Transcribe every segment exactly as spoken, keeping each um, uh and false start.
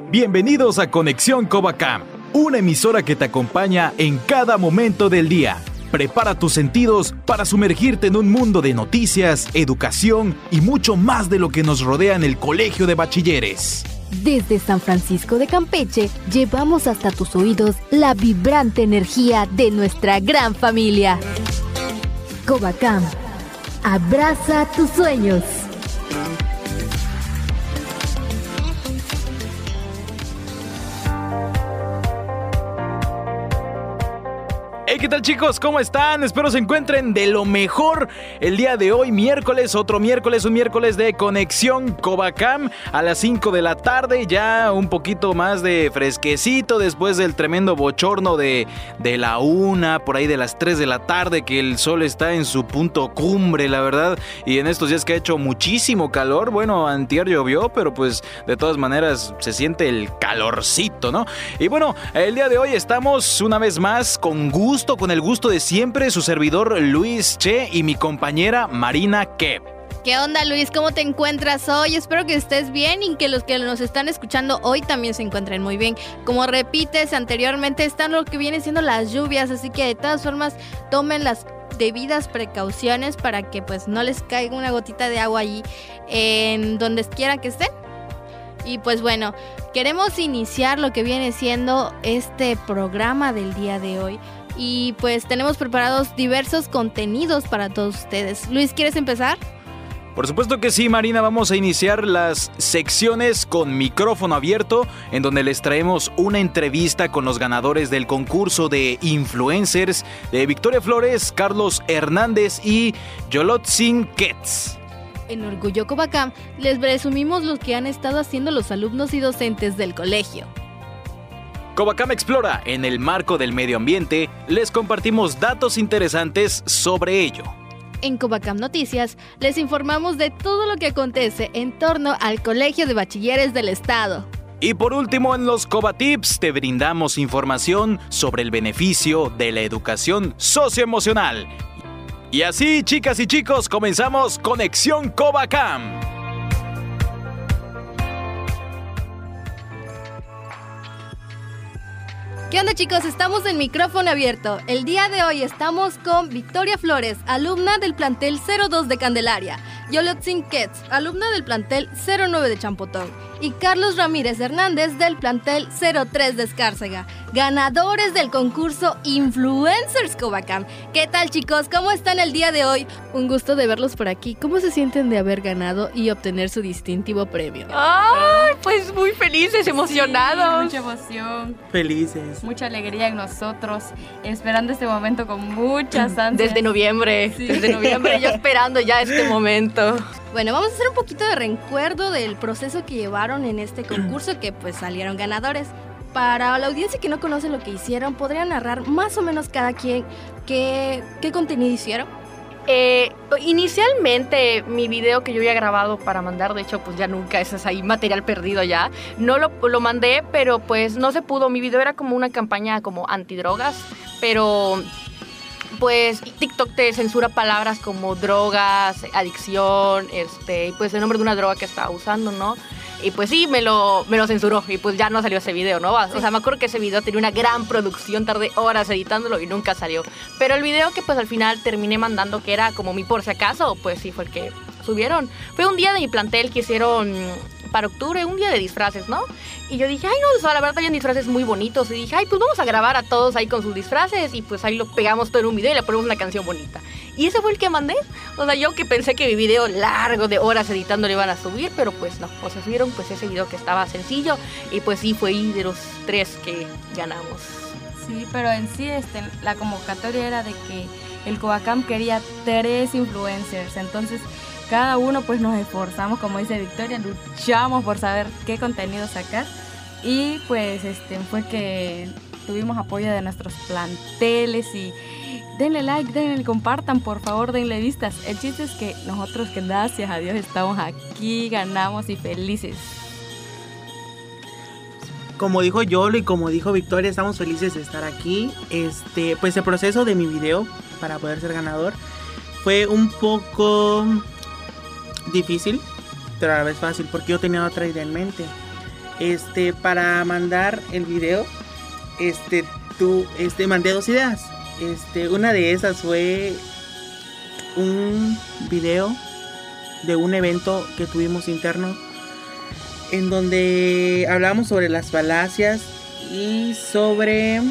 Bienvenidos a Conexión Covacam, una emisora que te acompaña en cada momento del día. Prepara tus sentidos para sumergirte en un mundo de noticias, educación y mucho más de lo que nos rodea en el Colegio de Bachilleres. Desde San Francisco de Campeche, llevamos hasta tus oídos la vibrante energía de nuestra gran familia. Covacam, abraza tus sueños. Hey, ¿qué tal, chicos? ¿Cómo están? Espero se encuentren de lo mejor el día de hoy, miércoles, otro miércoles, un miércoles de Conexión Covacam a las cinco de la tarde, ya un poquito más de fresquecito después del tremendo bochorno de, de la una, por ahí de las tres de la tarde, que el sol está en su punto cumbre, la verdad, y en estos días que ha hecho muchísimo calor. Bueno, antier llovió, pero pues de todas maneras se siente el calorcito, ¿no? Y bueno, el día de hoy estamos una vez más con gusto, con el gusto de siempre, su servidor Luis Che y mi compañera Marina Kev. ¿Qué onda, Luis? ¿Cómo te encuentras hoy? Espero que estés bien y que los que nos están escuchando hoy también se encuentren muy bien. Como repites anteriormente, están lo que viene siendo las lluvias, así que de todas formas tomen las debidas precauciones para que pues no les caiga una gotita de agua allí en donde quiera que estén. Y pues bueno, queremos iniciar lo que viene siendo este programa del día de hoy. Y pues tenemos preparados diversos contenidos para todos ustedes. Luis, ¿quieres empezar? Por supuesto que sí, Marina. Vamos a iniciar las secciones con micrófono abierto, en donde les traemos una entrevista con los ganadores del concurso de influencers de Victoria Flores, Carlos Hernández y Yolotzin Ketz. En Orgullo Covacam les presumimos lo que han estado haciendo los alumnos y docentes del colegio. Covacam Explora, en el marco del medio ambiente, les compartimos datos interesantes sobre ello. En Covacam Noticias, les informamos de todo lo que acontece en torno al Colegio de Bachilleres del Estado. Y por último, en los Covatips, te brindamos información sobre el beneficio de la educación socioemocional. Y así, chicas y chicos, comenzamos Conexión Covacam. ¿Qué onda, chicos? Estamos en micrófono abierto. El día de hoy estamos con Victoria Flores, alumna del plantel cero dos de Candelaria, Yolotzin Ketz, alumna del plantel cero nueve de Champotón, y Carlos Ramírez Hernández del plantel cero tres de Escárcega, ganadores del concurso Influencers Covacam. ¿Qué tal, chicos? ¿Cómo están el día de hoy? Un gusto de verlos por aquí. ¿Cómo se sienten de haber ganado y obtener su distintivo premio? ¡Ay! Pues muy felices, emocionados. Sí, mucha emoción. Felices. Mucha alegría en nosotros, esperando este momento con muchas ansias. Desde noviembre, sí. Desde noviembre yo esperando ya este momento. Bueno, vamos a hacer un poquito de recuerdo del proceso que llevaron en este concurso, que pues salieron ganadores. Para la audiencia que no conoce lo que hicieron, ¿podrían narrar más o menos cada quien qué, qué contenido hicieron? Eh, inicialmente mi video que yo había grabado para mandar, de hecho pues ya nunca, ese es ahí material perdido ya, no lo, lo mandé, pero pues no se pudo. Mi video era como una campaña como antidrogas, pero pues TikTok te censura palabras como drogas, adicción, este, pues el nombre de una droga que estaba usando, ¿no? Y pues sí, me lo, me lo censuró y pues ya no salió ese video, ¿no? O sea, me acuerdo que ese video tenía una gran producción, tardé horas editándolo y nunca salió. Pero el video que pues al final terminé mandando, que era como mi por si acaso, pues sí fue el que subieron. Fue un día de mi plantel que hicieron para octubre, un día de disfraces, ¿no? Y yo dije, ay, no, o sea, la verdad habían disfraces muy bonitos. Y dije, ay, pues vamos a grabar a todos ahí con sus disfraces y pues ahí lo pegamos todo en un video y le ponemos una canción bonita. Y ese fue el que mandé. O sea, yo que pensé que mi video largo de horas editando lo iban a subir, pero pues no. O sea, subieron pues ese video que estaba sencillo y pues sí, fue ahí de los tres que ganamos. Sí, pero en sí este, la convocatoria era de que el Covacam quería tres influencers, entonces cada uno pues nos esforzamos, como dice Victoria, luchamos por saber qué contenido sacar y pues este fue que tuvimos apoyo de nuestros planteles y denle like, denle, compartan, por favor, denle vistas. El chiste es que nosotros, que gracias a Dios estamos aquí, ganamos y felices. Como dijo Yolo y como dijo Victoria, estamos felices de estar aquí. Este, pues el proceso de mi video para poder ser ganador fue un poco difícil, pero a la vez fácil, porque yo tenía otra idea en mente. Este, para mandar el video, este, tú, este, mandé dos ideas. Este, una de esas fue un video de un evento que tuvimos interno en donde hablamos sobre las falacias y sobre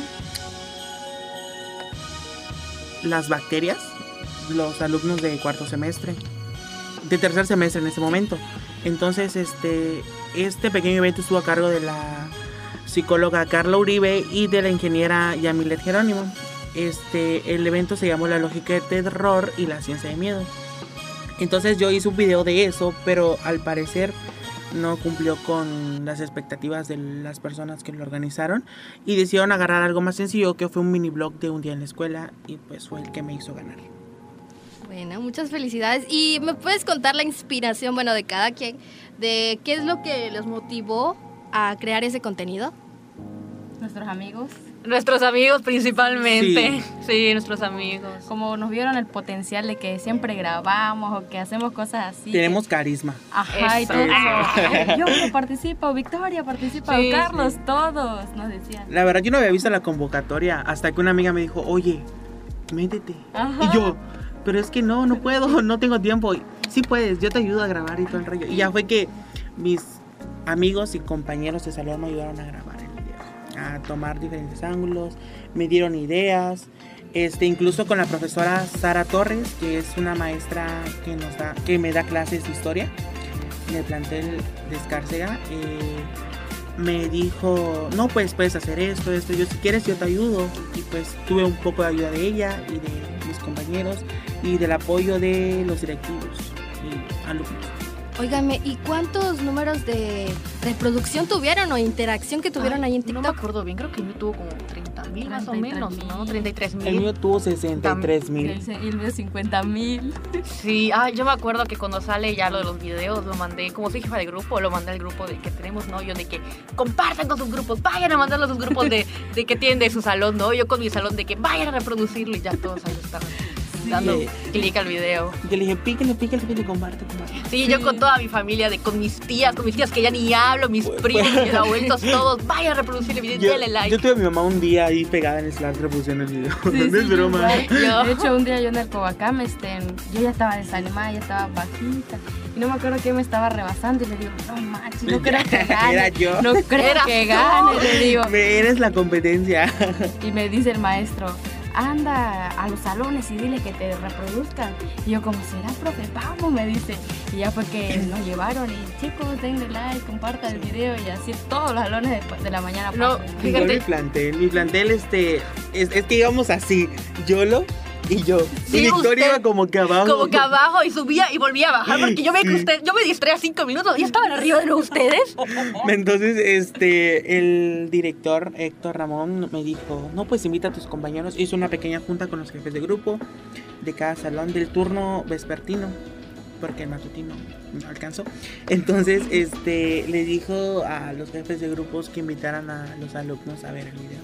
las bacterias, los alumnos de cuarto semestre, de tercer semestre en ese momento. Entonces, este, este pequeño evento estuvo a cargo de la psicóloga Carla Uribe y de la ingeniera Yamilet Jerónimo. Este, el evento se llamó La lógica de terror y la ciencia de miedo. Entonces yo hice un video de eso, pero al parecer no cumplió con las expectativas de las personas que lo organizaron y decidieron agarrar algo más sencillo, que fue un mini blog de un día en la escuela, y pues fue el que me hizo ganar. Bueno, muchas felicidades. ¿Y me puedes contar la inspiración, bueno, de cada quien, de qué es lo que los motivó a crear ese contenido? Nuestros amigos. Nuestros amigos principalmente. Sí. Sí, nuestros amigos. Como nos vieron el potencial de que siempre grabamos o que hacemos cosas así. Tenemos que, carisma. Ajá, y Eso. todo eso. Ay, yo no participo, Victoria participa, Sí, Carlos, sí. todos nos decían. La verdad yo no había visto la convocatoria hasta que una amiga me dijo, oye, métete. Ajá. Y yo, pero es que no, no puedo, no tengo tiempo. Y, sí puedes, yo te ayudo a grabar y todo el rollo. Y ya fue que mis amigos y compañeros de salón me ayudaron a grabar el video, a tomar diferentes ángulos, me dieron ideas. Este, incluso con la profesora Sara Torres, que es una maestra que nos da, que me da clases de historia en el plantel de Escárcega, eh, me dijo, no, pues puedes hacer esto, esto, yo si quieres yo te ayudo. Y pues tuve un poco de ayuda de ella y de mis compañeros y del apoyo de los directivos y alumnos. Óigame, ¿y cuántos números de reproducción tuvieron o interacción que tuvieron ahí en No me TikTok? acuerdo bien, creo que yo tuvo como treinta mil más o menos, ¿no? treinta y tres El mil. mío tuvo sesenta y tres Y mil. el, y el mío cincuenta mil. Sí, ah, yo me acuerdo que cuando sale ya lo de los videos, lo mandé, como soy jefa de grupo, lo mandé al grupo de que tenemos, ¿no? Yo de que compartan con sus grupos, vayan a mandarlo a sus grupos de, de que tienen de su salón, ¿no? Yo con mi salón de que vayan a reproducirlo y ya todos ahí estaban dando Sí. clic al video. Yo le dije, píquenle, píquenle, píquenle, comparte, comparte. Sí, yo con toda mi familia, de con mis tías, con mis tías que ya ni hablo, mis primos, mis abuelitos, todos, vayan a reproducir el video, Yo, denle like. yo tuve a mi mamá un día ahí pegada en el celular reproduciendo el video. Sí, no sí, es broma. igual. Yo- De hecho, un día yo en el Cobacam, este, yo ya estaba desanimada, ya estaba bajita. Y no me acuerdo que me estaba rebasando y le digo, no manches, no creo que gane. Era yo. No creo Eras que tú. gane, le digo. Me eres la competencia. Y me dice el maestro, anda a los salones y dile que te reproduzcan. Y yo, como será, profe, vamos, me dice. Y ya fue que nos llevaron y chicos, denle like, compartan el video y así todos los salones de, de la mañana. No, pasan. Igual mi Fíjate. plantel, mi plantel este, es, es que íbamos así, Yolo y yo. Sí, y Victoria usted- iba como que abajo. Como que abajo y subía y volvía a bajar porque yo veía que Sí. usted, yo me distraía cinco minutos y estaban arriba de nuevo ustedes. Entonces, este, el director Héctor Ramón me dijo, no, pues invita a tus compañeros. Hizo una pequeña junta con los jefes de grupo de cada salón del turno vespertino, porque el matutino no alcanzó. Entonces, este, le dijo a los jefes de grupos que invitaran a los alumnos a ver el video.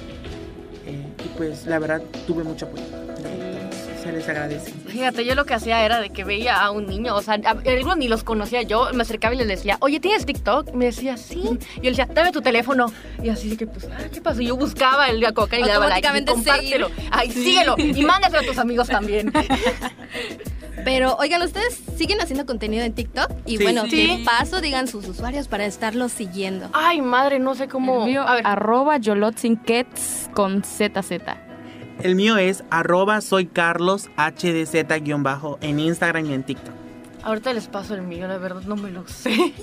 Eh, y pues, la verdad, tuve mucho apoyo. Se les agradece. Fíjate, yo lo que hacía era de que veía a un niño, o sea, a- algunos ni los conocía yo, me acercaba y les decía, oye, ¿tienes TikTok? Y me decía, sí. Y yo le decía, dame tu teléfono. Y así de que, pues, ah, ¿qué pasó? Y yo buscaba el Coca y le daba like, y Automáticamente compártelo. Ay, síguelo. Y mándaselo a tus amigos también. Pero, oigan, ¿ustedes siguen haciendo contenido en TikTok? Y Sí. bueno, Sí. de paso digan sus usuarios para estarlos siguiendo. Ay, madre, no sé cómo. El mío, A ver, arroba yolotzinkets con Z Z. El mío es arroba soy Carlos H D Z guión bajo en Instagram y en TikTok. ahorita les paso el mío, la verdad no me lo sé.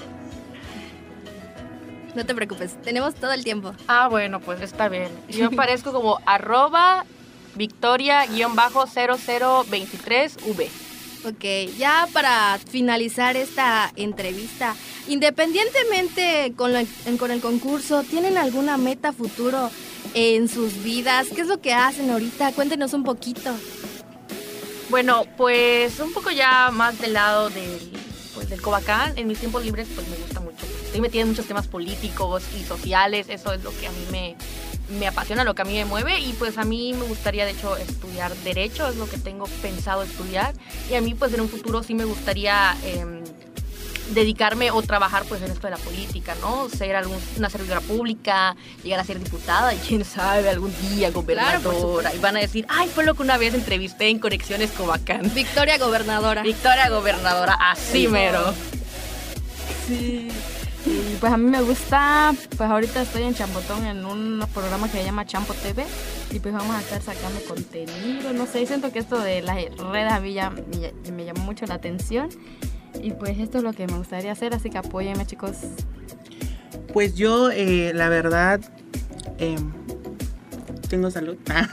No te preocupes, tenemos todo el tiempo. Ah, bueno, pues está bien. Yo aparezco como arroba victoria guión bajo cero cero veintitrés V. Ok, ya para finalizar esta entrevista, independientemente con, lo- en- con el concurso, ¿tienen alguna meta futuro en sus vidas? ¿Qué es lo que hacen ahorita? Cuéntenos un poquito. Bueno, pues un poco ya más del lado del, pues, del Cobacán. En mis tiempos libres pues me gusta mucho. Estoy metida en muchos temas políticos y sociales. Eso es lo que a mí me, me apasiona, lo que a mí me mueve. Y pues a mí me gustaría de hecho estudiar Derecho, es lo que tengo pensado estudiar. Y a mí pues en un futuro sí me gustaría... em, dedicarme o trabajar pues en esto de la política, ¿no? Ser algún, una servidora pública, llegar a ser diputada y quién sabe, algún día gobernadora. Claro, y van a decir, ay, fue lo que una vez entrevisté en Conexiones Cobacán. Victoria gobernadora. Victoria gobernadora, así mero. Sí. Y pues a mí me gusta, pues ahorita estoy en Champotón en un programa que se llama Champo T V y pues vamos a estar sacando contenido, no sé, siento que esto de las redes a mí ya me, me llamó mucho la atención y pues esto es lo que me gustaría hacer, así que apóyenme, chicos. Pues yo, eh, la verdad, eh, tengo salud.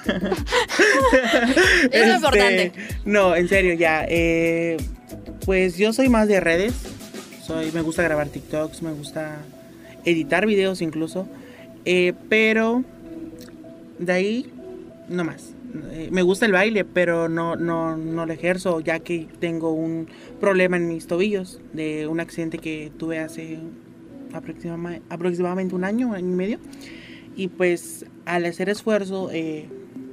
Eso es importante. No, en serio, ya. Eh, pues yo soy más de redes. Soy, me gusta grabar TikToks, me gusta editar videos incluso, eh, pero de ahí no más. Eh, me gusta el baile, pero no, no, no lo ejerzo ya que tengo un problema en mis tobillos de un accidente que tuve hace aproximamente, aproximadamente un año, año y medio. Y pues al hacer esfuerzo eh,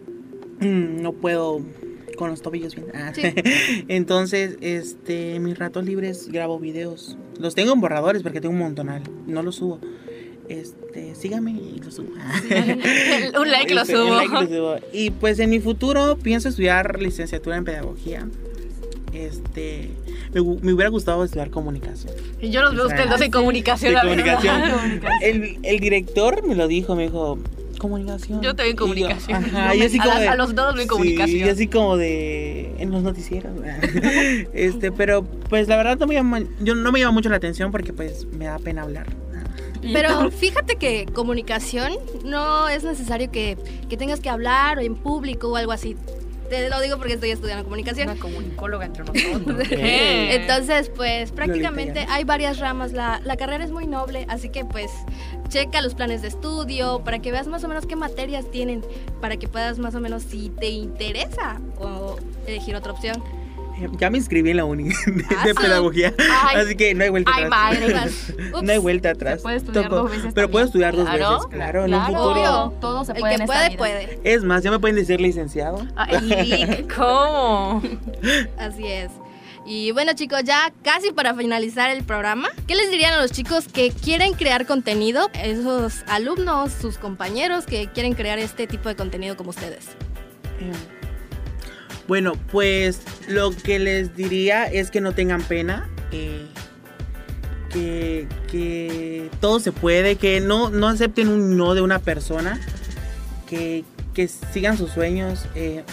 no puedo con los tobillos bien. Ah. Sí. Entonces, este, en mis ratos libres grabo videos. Los tengo en borradores porque tengo un montonal. No los subo. Este, sígame y lo subo. Sí. un like lo subo. Un like lo subo. Y pues en mi futuro pienso estudiar licenciatura en pedagogía. Este, me, me hubiera gustado estudiar comunicación. Y yo los veo ustedes dos en comunicación. De comunicación. El, el director me lo dijo, me dijo, comunicación. Yo también comunicación. Y yo, ajá, y así a, como la, de, a los dos en comunicación. Y así como de en los noticieros. este, pero pues la verdad no me llama, yo no me llama mucho la atención porque pues me da pena hablar. Pero fíjate que comunicación no es necesario que, que tengas que hablar en público o algo así. Te lo digo porque estoy estudiando comunicación. Una comunicóloga entre nosotros. Entonces, pues prácticamente hay varias ramas. La, la carrera es muy noble, así que pues checa los planes de estudio para que veas más o menos qué materias tienen, para que puedas más o menos si te interesa o elegir otra opción. Ya me inscribí en la uni de, Ah, de sí. pedagogía, Ay. así que no hay vuelta Ay, atrás. madre. No hay vuelta atrás. Se puede estudiar Toco- dos veces Pero también. puedo estudiar dos Claro, veces, claro, en un claro. futuro. Obvio. Todo se El puede que en esta puede, vida. puede. Es más, ya me pueden decir licenciado. Ay, ¿cómo? Así es. Y bueno, chicos, ya casi para finalizar el programa, ¿qué les dirían a los chicos que quieren crear contenido? Esos alumnos, sus compañeros que quieren crear este tipo de contenido como ustedes. Eh, Bueno, pues lo que les diría es que no tengan pena, eh, que, que todo se puede, que no, no acepten un no de una persona, que, que sigan sus sueños. Eh,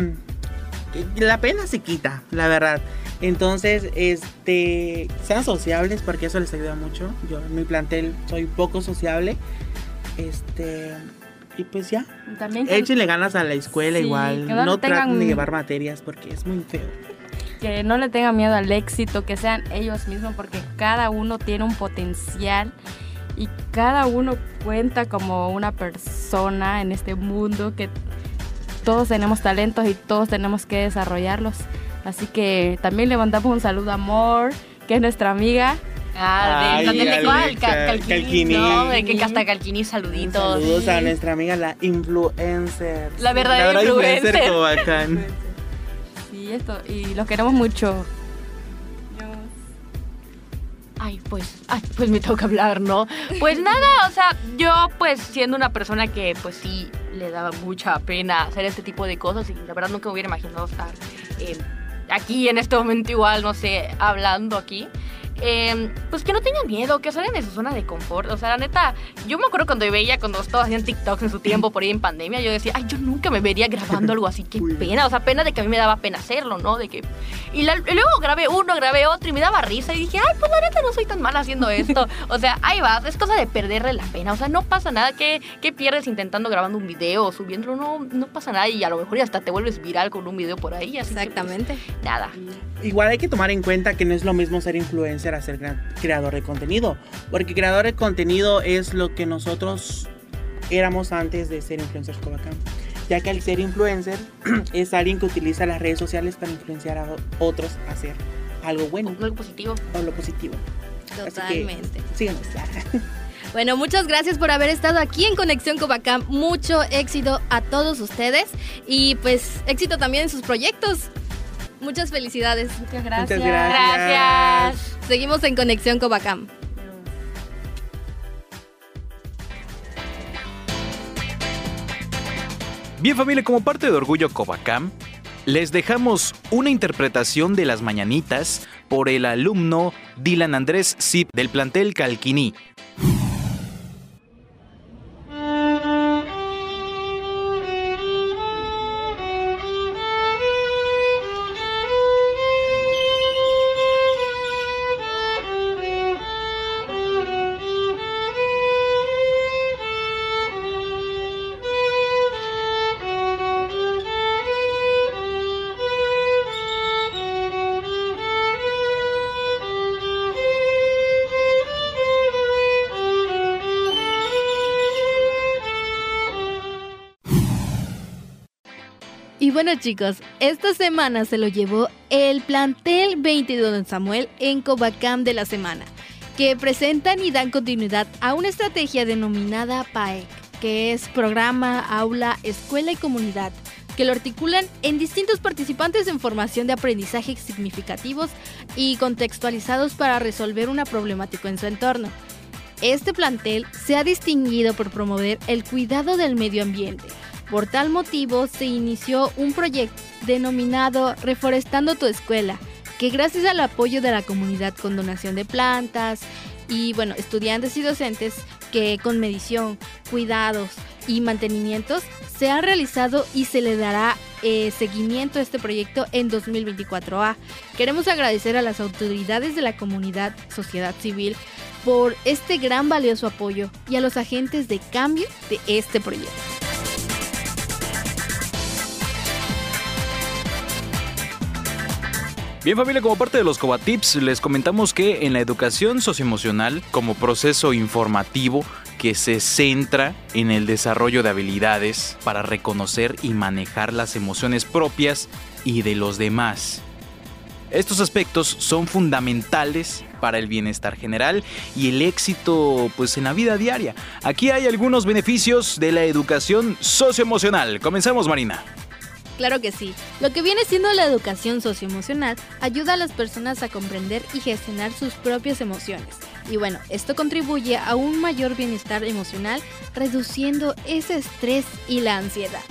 que la pena se quita, la verdad. Entonces, este, sean sociables porque eso les ayuda mucho. Yo en mi plantel soy poco sociable. Este... Y pues ya, También que, échenle ganas a la escuela Sí, igual, que no, no traten tengan- de llevar materias porque es muy feo. que no le tengan miedo al éxito, que sean ellos mismos, porque cada uno tiene un potencial y cada uno cuenta como una persona en este mundo, que todos tenemos talentos y todos tenemos que desarrollarlos. Así que también le mandamos un saludo a Amor, que es nuestra amiga. Ah, Ay, de ¿dónde le fue? Alexa, Cal- Calquini. Calquini. No, de que hasta Calquini, saluditos. Saludos a nuestra amiga la influencer. La verdadera influencer. Cobacán. Sí, esto, y los queremos mucho. Ay, pues, ay, pues me toca hablar, ¿no? Pues nada, o sea, yo pues siendo una persona que pues sí le daba mucha pena hacer este tipo de cosas y la verdad nunca me hubiera imaginado estar eh, aquí en este momento igual, no sé, hablando aquí. Eh, pues que no tengan miedo, que salgan de su zona de confort. O sea, la neta, yo me acuerdo cuando veía, cuando todos hacían TikToks en su tiempo por ahí en pandemia, yo decía, ay, yo nunca me vería grabando algo así, qué pena. O sea, pena de que a mí me daba pena hacerlo, ¿no? De que... Y, la- y luego grabé uno, grabé otro y me daba risa y dije, ay, pues la neta no soy tan mala haciendo esto. O sea, ahí vas, es cosa de perderle la pena. O sea, no pasa nada. ¿Qué, qué pierdes intentando grabando un video o subiéndolo? No, no pasa nada y a lo mejor y hasta te vuelves viral con un video por ahí. Así que, pues, Exactamente. nada. Igual hay que tomar en cuenta que no es lo mismo ser influencer a ser gra- creador de contenido, porque creador de contenido es lo que nosotros éramos antes de ser influencers Cobacán, ya que al ser influencer es alguien que utiliza las redes sociales para influenciar a o- otros a hacer algo bueno Algo positivo. o lo positivo. Totalmente. Así que, síganos. Bueno, muchas gracias por haber estado aquí en Conexión Cobacán. Mucho éxito a todos ustedes y pues éxito también en sus proyectos. Muchas felicidades. Muchas gracias. Muchas gracias. Gracias. Seguimos en Conexión Cobacam. Bien, familia, como parte de Orgullo Cobacam, les dejamos una interpretación de las mañanitas por el alumno Dylan Andrés Zip del plantel Calquiní. Y bueno, chicos, esta semana se lo llevó el plantel veintidós Don Samuel en Cobacam de la semana, que presentan y dan continuidad a una estrategia denominada P A E C, que es Programa, Aula, Escuela y Comunidad, que lo articulan en distintos participantes en formación de aprendizaje significativos y contextualizados para resolver una problemática en su entorno. Este plantel se ha distinguido por promover el cuidado del medio ambiente. Por tal motivo, se inició un proyecto denominado Reforestando tu Escuela, que gracias al apoyo de la comunidad con donación de plantas y, bueno, estudiantes y docentes que con medición, cuidados y mantenimientos se ha realizado y se le dará eh, seguimiento a este proyecto en dos mil veinticuatro A. Queremos agradecer a las autoridades de la comunidad, sociedad civil, por este gran valioso apoyo y a los agentes de cambio de este proyecto. Bien, familia, como parte de los Cobatips, les comentamos que en la educación socioemocional, como proceso informativo que se centra en el desarrollo de habilidades para reconocer y manejar las emociones propias y de los demás. Estos aspectos son fundamentales para el bienestar general y el éxito, pues, en la vida diaria. Aquí hay algunos beneficios de la educación socioemocional. Comenzamos, Marina. Claro que sí. Lo que viene siendo la educación socioemocional ayuda a las personas a comprender y gestionar sus propias emociones. Y bueno, esto contribuye a un mayor bienestar emocional, reduciendo ese estrés y la ansiedad.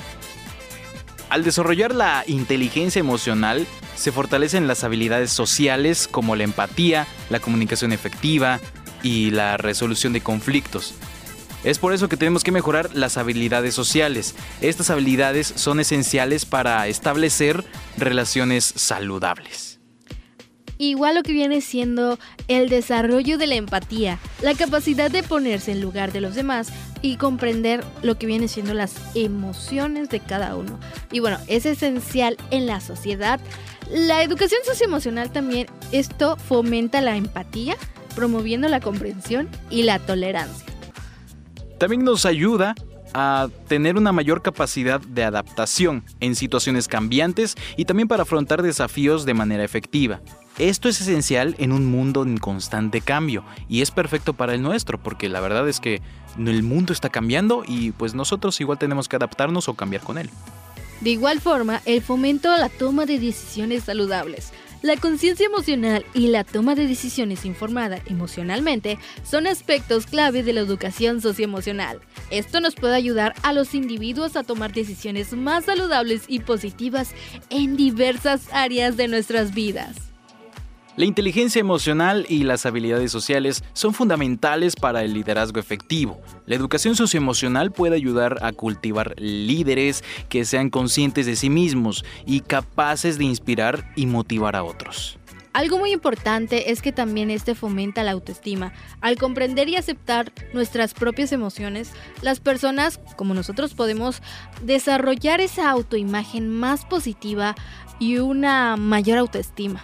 Al desarrollar la inteligencia emocional, se fortalecen las habilidades sociales como la empatía, la comunicación efectiva y la resolución de conflictos. Es por eso que tenemos que mejorar las habilidades sociales. Estas habilidades son esenciales para establecer relaciones saludables. Igual lo que viene siendo el desarrollo de la empatía, la capacidad de ponerse en lugar de los demás y comprender lo que viene siendo las emociones de cada uno. Y bueno, es esencial en la sociedad. La educación socioemocional también, esto fomenta la empatía, promoviendo la comprensión y la tolerancia. También nos ayuda a tener una mayor capacidad de adaptación en situaciones cambiantes y también para afrontar desafíos de manera efectiva. Esto es esencial en un mundo en constante cambio y es perfecto para el nuestro, porque la verdad es que el mundo está cambiando y pues nosotros igual tenemos que adaptarnos o cambiar con él. De igual forma, el fomento a la toma de decisiones saludables. La conciencia emocional y la toma de decisiones informada emocionalmente son aspectos clave de la educación socioemocional. Esto nos puede ayudar a los individuos a tomar decisiones más saludables y positivas en diversas áreas de nuestras vidas. La inteligencia emocional y las habilidades sociales son fundamentales para el liderazgo efectivo. La educación socioemocional puede ayudar a cultivar líderes que sean conscientes de sí mismos y capaces de inspirar y motivar a otros. Algo muy importante es que también este fomenta la autoestima. Al comprender y aceptar nuestras propias emociones, las personas, como nosotros, podemos desarrollar esa autoimagen más positiva y una mayor autoestima.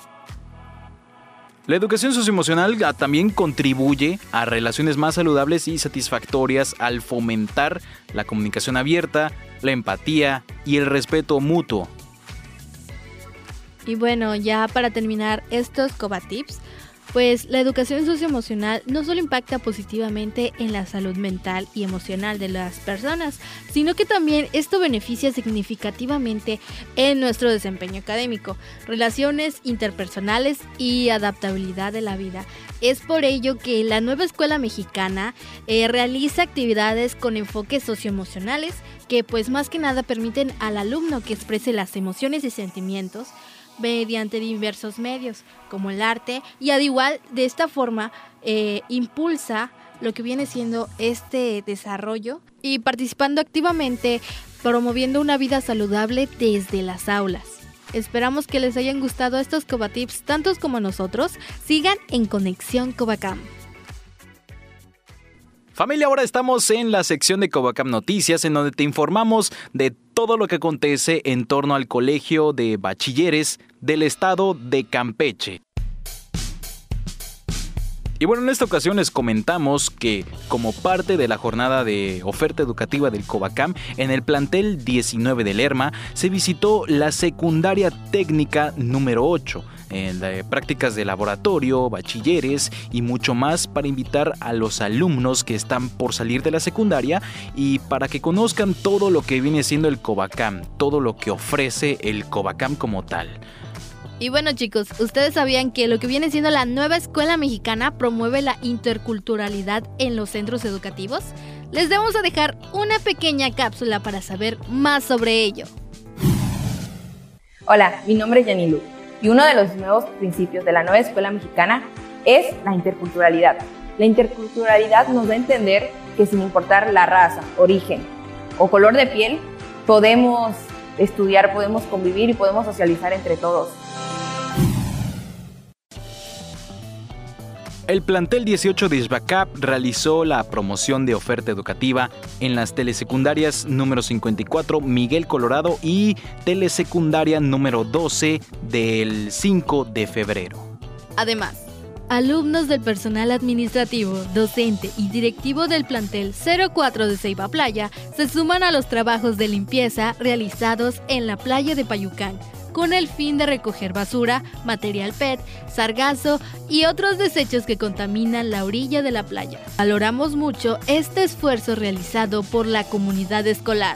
La educación socioemocional también contribuye a relaciones más saludables y satisfactorias al fomentar la comunicación abierta, la empatía y el respeto mutuo. Y bueno, ya para terminar estos Cobatips, Pues la educación socioemocional no solo impacta positivamente en la salud mental y emocional de las personas, sino que también esto beneficia significativamente en nuestro desempeño académico, relaciones interpersonales y adaptabilidad de la vida. Es por ello que la nueva escuela mexicana eh, realiza actividades con enfoques socioemocionales que pues más que nada permiten al alumno que exprese las emociones y sentimientos mediante diversos medios, como el arte, y al igual de esta forma eh, impulsa lo que viene siendo este desarrollo y participando activamente, promoviendo una vida saludable desde las aulas. Esperamos que les hayan gustado estos Cobatips tantos como nosotros. Sigan en Conexión Cobacam. Familia, ahora estamos en la sección de Cobacam Noticias, en donde te informamos de todo lo que acontece en torno al Colegio de Bachilleres del Estado de Campeche. Y bueno, en esta ocasión les comentamos que como parte de la jornada de oferta educativa del Cobacam, en el plantel diecinueve de Lerma se visitó la secundaria técnica número ocho, en de prácticas de laboratorio, bachilleres y mucho más para invitar a los alumnos que están por salir de la secundaria y para que conozcan todo lo que viene siendo el Cobacam, todo lo que ofrece el Cobacam como tal. Y bueno chicos, ¿ustedes sabían que lo que viene siendo la nueva escuela mexicana promueve la interculturalidad en los centros educativos? Les vamos a dejar una pequeña cápsula para saber más sobre ello. Hola, mi nombre es Yanilu y uno de los nuevos principios de la nueva escuela mexicana es la interculturalidad. La interculturalidad nos da a entender que sin importar la raza, origen o color de piel, podemos estudiar, podemos convivir y podemos socializar entre todos. El plantel dieciocho de Ixbacab realizó la promoción de oferta educativa en las telesecundarias número cincuenta y cuatro Miguel Colorado y telesecundaria número doce del cinco de febrero. Además, alumnos del personal administrativo, docente y directivo del plantel cero cuatro de Ceiba Playa se suman a los trabajos de limpieza realizados en la playa de Payucán, con el fin de recoger basura, material P E T, sargazo y otros desechos que contaminan la orilla de la playa. Valoramos mucho este esfuerzo realizado por la comunidad escolar.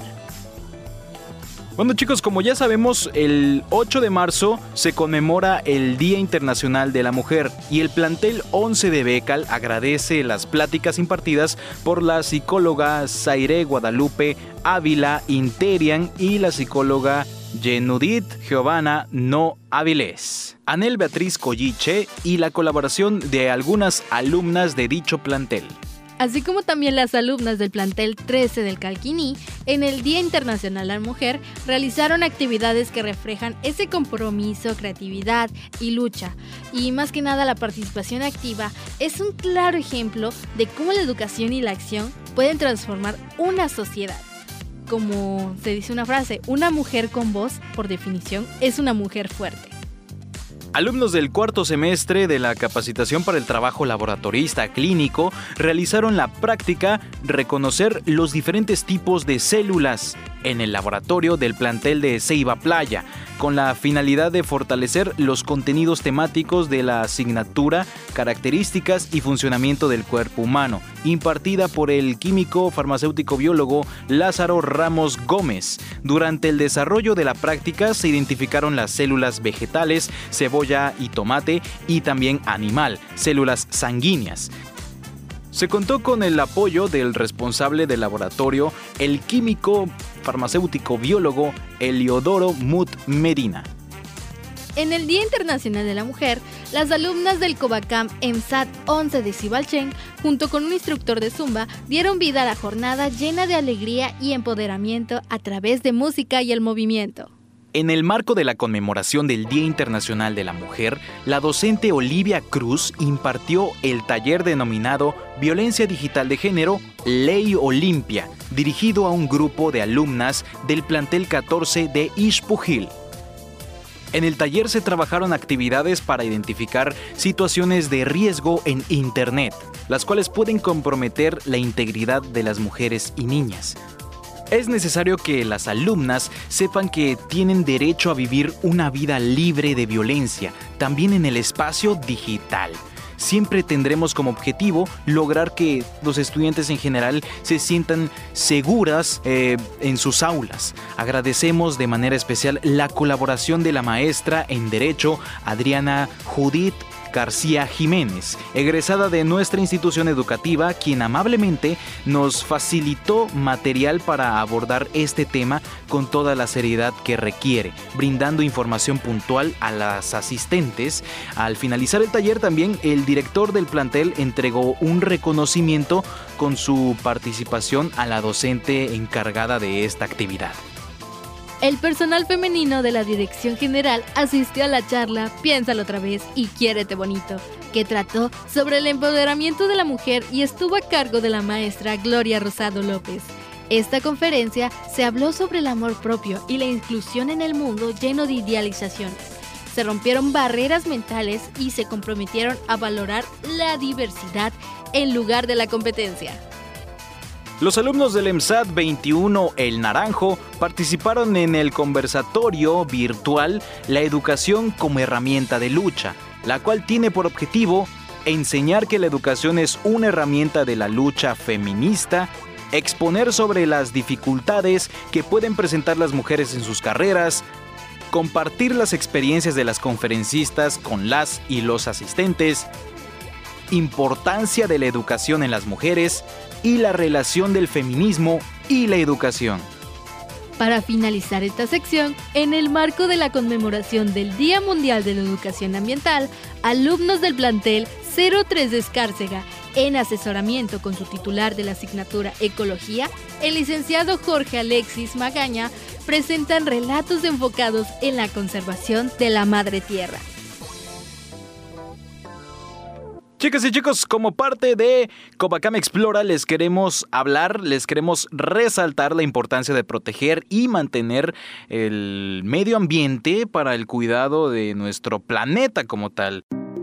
Bueno chicos, como ya sabemos, el ocho de marzo se conmemora el Día Internacional de la Mujer y el plantel once de Becal agradece las pláticas impartidas por la psicóloga Zaire Guadalupe Ávila Interian y la psicóloga Yenudit Giovanna No Avilés, Anel Beatriz Colliche y la colaboración de algunas alumnas de dicho plantel. Así como también las alumnas del plantel trece del Calquiní, en el Día Internacional de la Mujer, realizaron actividades que reflejan ese compromiso, creatividad y lucha. Y más que nada la participación activa es un claro ejemplo de cómo la educación y la acción pueden transformar una sociedad. Como se dice una frase, una mujer con voz, por definición, es una mujer fuerte. Alumnos del cuarto semestre de la capacitación para el trabajo laboratorista clínico realizaron la práctica reconocer los diferentes tipos de células en el laboratorio del plantel de Ceiba Playa, con la finalidad de fortalecer los contenidos temáticos de la asignatura, características y funcionamiento del cuerpo humano, impartida por el químico farmacéutico biólogo Lázaro Ramos Gómez. Durante el desarrollo de la práctica se identificaron las células vegetales, cebolla y tomate, y también animal, células sanguíneas. Se contó con el apoyo del responsable del laboratorio, el químico farmacéutico biólogo Eliodoro Mut Medina. En el Día Internacional de la Mujer, las alumnas del Cobacam EMSAT once de Cibalchen, junto con un instructor de Zumba, dieron vida a la jornada llena de alegría y empoderamiento a través de música y el movimiento. En el marco de la conmemoración del Día Internacional de la Mujer, la docente Olivia Cruz impartió el taller denominado Violencia Digital de Género, Ley Olimpia, dirigido a un grupo de alumnas del plantel catorce de Ixpujil. En el taller se trabajaron actividades para identificar situaciones de riesgo en Internet, las cuales pueden comprometer la integridad de las mujeres y niñas. Es necesario que las alumnas sepan que tienen derecho a vivir una vida libre de violencia, también en el espacio digital. siempre tendremos como objetivo lograr que los estudiantes en general se sientan seguras eh, en sus aulas. Agradecemos de manera especial la colaboración de la maestra en Derecho, Adriana Judith García Jiménez, egresada de nuestra institución educativa, quien amablemente nos facilitó material para abordar este tema con toda la seriedad que requiere, brindando información puntual a las asistentes. Al finalizar el taller, también el director del plantel entregó un reconocimiento con su participación a la docente encargada de esta actividad. El personal femenino de la Dirección General asistió a la charla Piénsalo otra vez y Quiérete bonito, que trató sobre el empoderamiento de la mujer y estuvo a cargo de la maestra Gloria Rosado López. Esta conferencia se habló sobre el amor propio y la inclusión en el mundo lleno de idealizaciones. Se rompieron barreras mentales y se comprometieron a valorar la diversidad en lugar de la competencia. Los alumnos del EMSAT veintiuno El Naranjo participaron en el conversatorio virtual La educación como herramienta de lucha, la cual tiene por objetivo enseñar que la educación es una herramienta de la lucha feminista, exponer sobre las dificultades que pueden presentar las mujeres en sus carreras, compartir las experiencias de las conferencistas con las y los asistentes, importancia de la educación en las mujeres y la relación del feminismo y la educación. Para finalizar esta sección, en el marco de la conmemoración del Día Mundial de la Educación Ambiental, alumnos del plantel cero tres de Escárcega, en asesoramiento con su titular de la asignatura Ecología, el licenciado Jorge Alexis Magaña, presentan relatos enfocados en la conservación de la madre tierra. Chicas y chicos, como parte de Covacam Explora les queremos hablar, les queremos resaltar la importancia de proteger y mantener el medio ambiente para el cuidado de nuestro planeta como tal.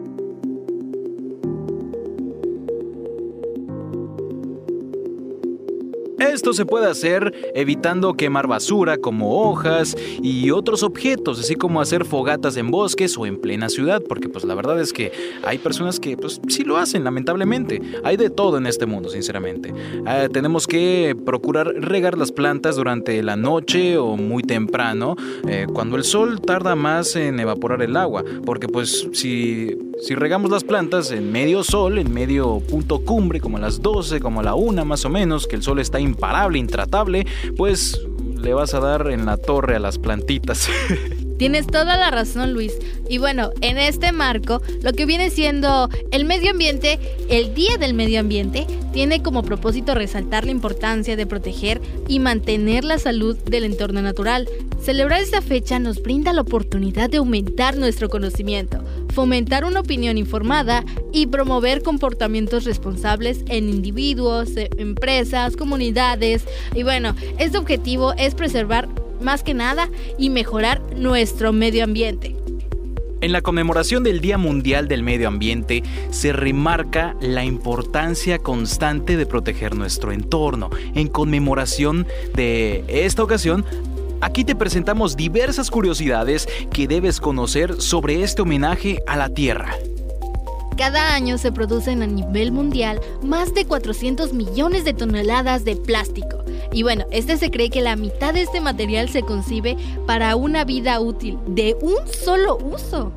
Esto se puede hacer evitando quemar basura como hojas y otros objetos, así como hacer fogatas en bosques o en plena ciudad, porque pues la verdad es que hay personas que pues sí lo hacen, lamentablemente. Hay de todo en este mundo, sinceramente. Eh, tenemos que procurar regar las plantas durante la noche o muy temprano, eh, cuando el sol tarda más en evaporar el agua, porque pues si, si regamos las plantas en medio sol, en medio punto cumbre, como a las doce, como a la una más o menos, que el sol está imparable, intratable, pues le vas a dar en la torre a las plantitas. Tienes toda la razón, Luis. Y bueno, en este marco, lo que viene siendo el medio ambiente, el Día del Medio Ambiente, tiene como propósito resaltar la importancia de proteger y mantener la salud del entorno natural. Celebrar esta fecha nos brinda la oportunidad de aumentar nuestro conocimiento, fomentar una opinión informada y promover comportamientos responsables en individuos, empresas, comunidades. Y bueno, este objetivo es preservar más que nada y mejorar nuestro medio ambiente. En la conmemoración del Día Mundial del Medio Ambiente se remarca la importancia constante de proteger nuestro entorno. En conmemoración de esta ocasión, aquí te presentamos diversas curiosidades que debes conocer sobre este homenaje a la Tierra. Cada año se producen a nivel mundial más de cuatrocientos millones de toneladas de plástico. Y bueno, este se cree que la mitad de este material se concibe para una vida útil de un solo uso.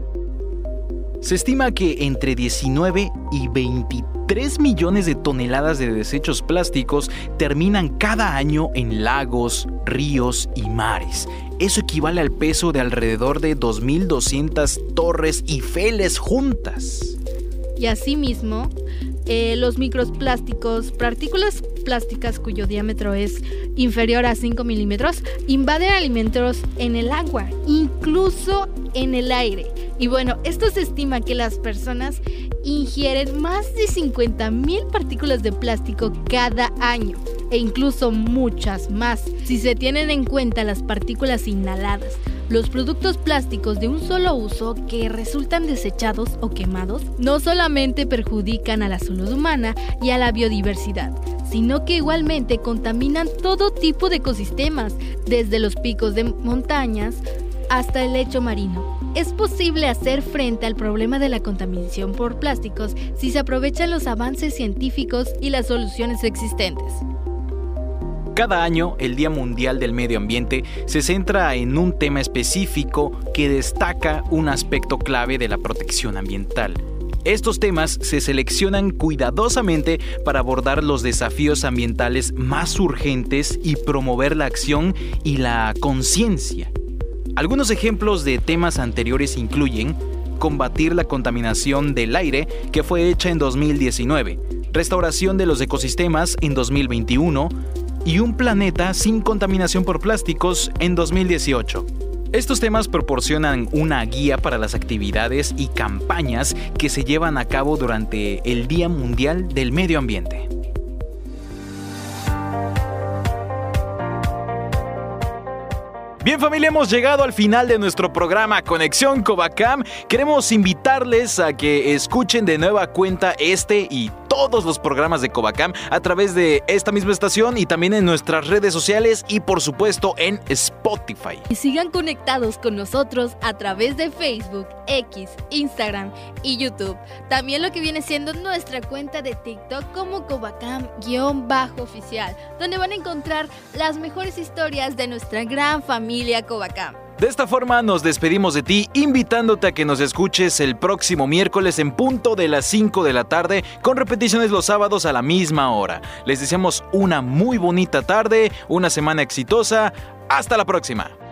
Se estima que entre diecinueve y veintitrés millones de toneladas de desechos plásticos terminan cada año en lagos, ríos y mares. Eso equivale al peso de alrededor de dos mil doscientas Torres Eiffel juntas. Y asimismo, eh, los microplásticos, partículas plásticas cuyo diámetro es inferior a cinco milímetros, invaden alimentos en el agua, incluso en el aire. Y bueno, esto se estima que las personas ingieren más de cincuenta mil partículas de plástico cada año, e incluso muchas más, si se tienen en cuenta las partículas inhaladas. Los productos plásticos de un solo uso que resultan desechados o quemados no solamente perjudican a la salud humana y a la biodiversidad, sino que igualmente contaminan todo tipo de ecosistemas, desde los picos de montañas hasta el lecho marino. Es posible hacer frente al problema de la contaminación por plásticos si se aprovechan los avances científicos y las soluciones existentes. Cada año, el Día Mundial del Medio Ambiente se centra en un tema específico que destaca un aspecto clave de la protección ambiental. Estos temas se seleccionan cuidadosamente para abordar los desafíos ambientales más urgentes y promover la acción y la conciencia. Algunos ejemplos de temas anteriores incluyen combatir la contaminación del aire, que fue hecha en dos mil diecinueve, restauración de los ecosistemas en dos mil veintiuno y un planeta sin contaminación por plásticos en dos mil dieciocho. Estos temas proporcionan una guía para las actividades y campañas que se llevan a cabo durante el Día Mundial del Medio Ambiente. Bien, familia, hemos llegado al final de nuestro programa Conexión Covacam. Queremos invitarles a que escuchen de nueva cuenta este y todos los programas de Covacam a través de esta misma estación y también en nuestras redes sociales y por supuesto en Spotify. Y sigan conectados con nosotros a través de Facebook, X, Instagram y YouTube. También lo que viene siendo nuestra cuenta de TikTok como Covacam-oficial, donde van a encontrar las mejores historias de nuestra gran familia Covacam. De esta forma nos despedimos de ti, invitándote a que nos escuches el próximo miércoles en punto de las cinco de la tarde, con repeticiones los sábados a la misma hora. Les deseamos una muy bonita tarde, una semana exitosa. ¡Hasta la próxima!